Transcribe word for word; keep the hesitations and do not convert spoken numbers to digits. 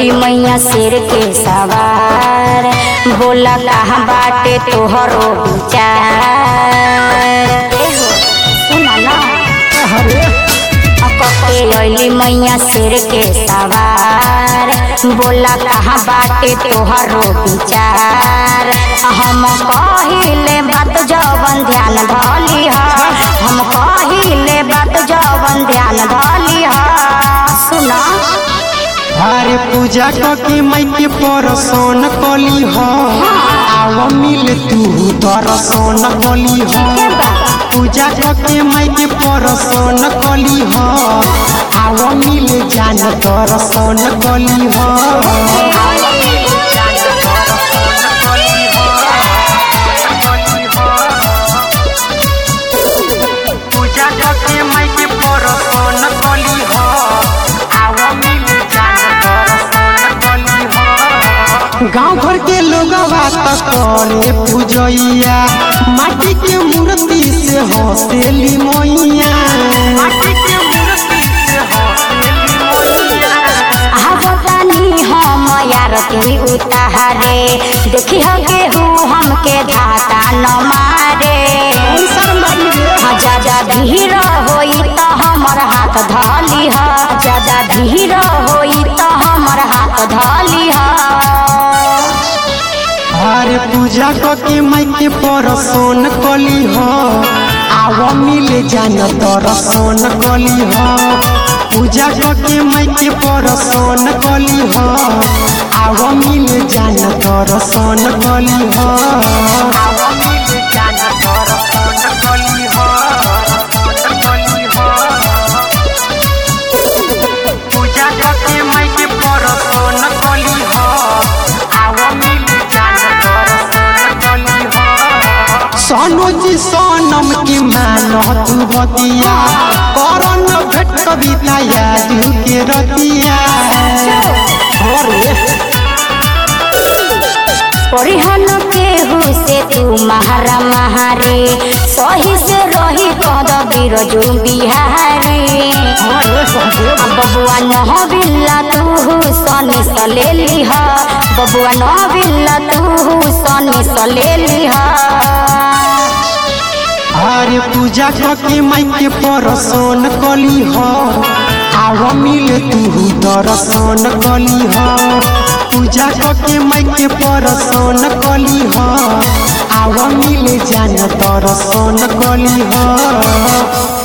अली मैया शेर के सवार, बोला कहाँ बाटे तोहरो विचार। सुना ना के अली मैया शेर के सवार, बोला कहाँ बाटे तोहरो विचार। हम कहिले बात जवन ध्यान धली ह, हम कहिले बात जवन ध्यान धली ह। सुना हरे पूजा के माई के परसन कली ह, आव मिल तू दर्शन कली ह। पूजा के माई के परसन कली ह, आव मिल जान दर्शन कली ह। गाँव भर के लोग करे पूजैया, माटी के मूर्ति से हंसेली मैया। हम आरती उतारे, देखी गेहूँ हमके धाता न मारे। ज्यादा धीर होई तो हमर हाथ धली ह, ज्यादा धीर होई तो हमर हाथ धली ह। हरे पूजा के माई के परसन कली ह, आव मिले जान दर्शन कली ह। पूजा के माई के परसन कली ह, आव मिले जान दर्शन कली ह। सोनू जी सोनम की मान तू बतिया, करन भेट कविता याद के रतिया। परिहन केहू से तू महारा महारे, सही से रही कद बिरजू बिहारी। बबुआ नह बिल्ला तू सने सलेली ह, बबुआ नह बिल्ला तू सने सलेली ह। हरे पूजा के माई के परसन कली ह, आव मिल तू दर्शन कली ह। पूजा के माई के परसन कली ह, आव मिल जान दर्शन कली ह।